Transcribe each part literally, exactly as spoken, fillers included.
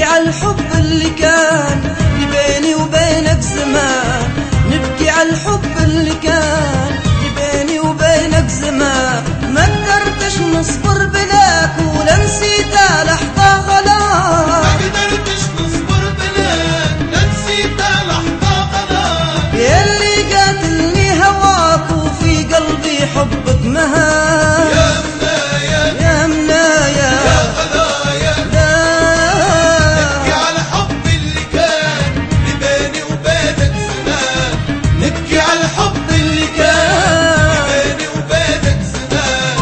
على الحب اللي كان بيني وبينك زمان، نبكي على الحب اللي كان بيني وبينك زمان. ما قدرتش نصبر بلاك ولا نسيت لحظة غلاك، ما قدرتش نصبر بلاك لا نسيت لحظة غلاك. ياللي قاتلني هواك وفي قلبي حبك مهان. يا منايا يا منايا يا غلايا، نبكي على الحب اللي كان بيني وبينك زمان، نبكي على الحب اللي كان بيني وبينك زمان.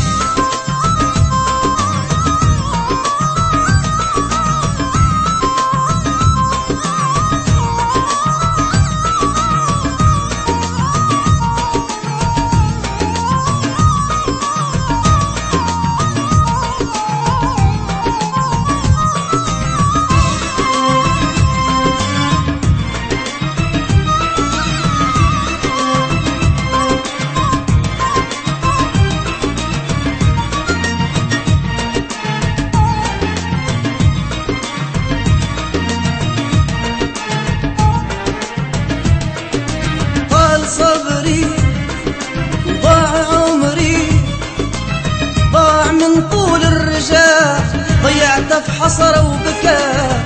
صبري وضاع عمري، ضاع من طول الرجاء، ضيعته في حسرة وبكاء.